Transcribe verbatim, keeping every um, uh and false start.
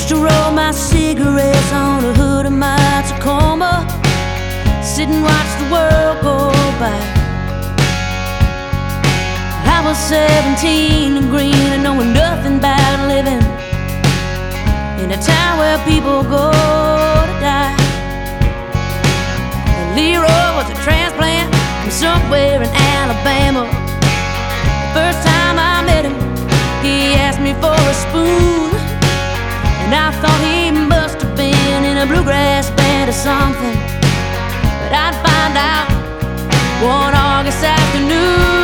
used to roll my cigarettes on the hood of my Tacoma, sit and watch the world go by. I was seventeen and green and knowing nothing about living in a town where people go to die. And Leroy was a transplant from somewhere in Alabama. The first time I met him, he asked me for a spoon, and I thought he must have been in a bluegrass band or something. But I'd find out one August afternoon.